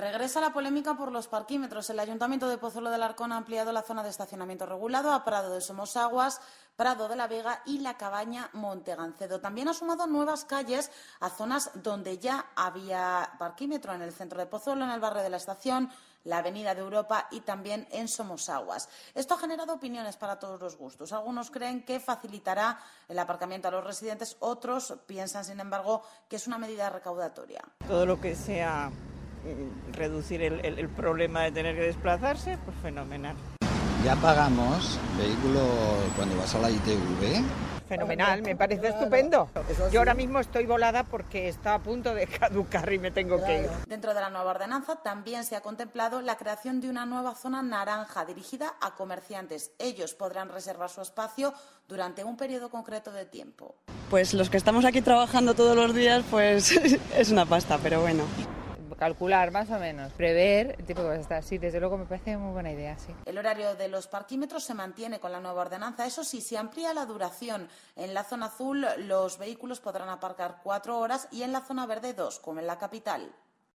Regresa la polémica por los parquímetros. El Ayuntamiento de Pozuelo de Alarcón ha ampliado la zona de estacionamiento regulado a Prado de Somosaguas, Prado de la Vega y la Cabaña Montegancedo. También ha sumado nuevas calles a zonas donde ya había parquímetro, en el centro de Pozuelo, en el barrio de la Estación, la Avenida de Europa y también en Somosaguas. Esto ha generado opiniones para todos los gustos. Algunos creen que facilitará el aparcamiento a los residentes, otros piensan, sin embargo, que es una medida recaudatoria. Todo lo que sea reducir el problema de tener que desplazarse, pues fenomenal. Ya pagamos vehículo cuando vas a la ITV. Fenomenal, me parece estupendo. Yo ahora mismo estoy volada porque está a punto de caducar y me tengo que ir. Dentro de la nueva ordenanza también se ha contemplado la creación de una nueva zona naranja dirigida a comerciantes. Ellos podrán reservar su espacio durante un periodo concreto de tiempo. Pues los que estamos aquí trabajando todos los días, pues es una pasta, pero bueno. Calcular más o menos, prever el tipo que vas a estar. Sí, desde luego me parece muy buena idea, sí. El horario de los parquímetros se mantiene con la nueva ordenanza. Eso sí, se amplía la duración. En la zona azul los vehículos podrán aparcar 4 horas y en la zona verde 2, como en la capital.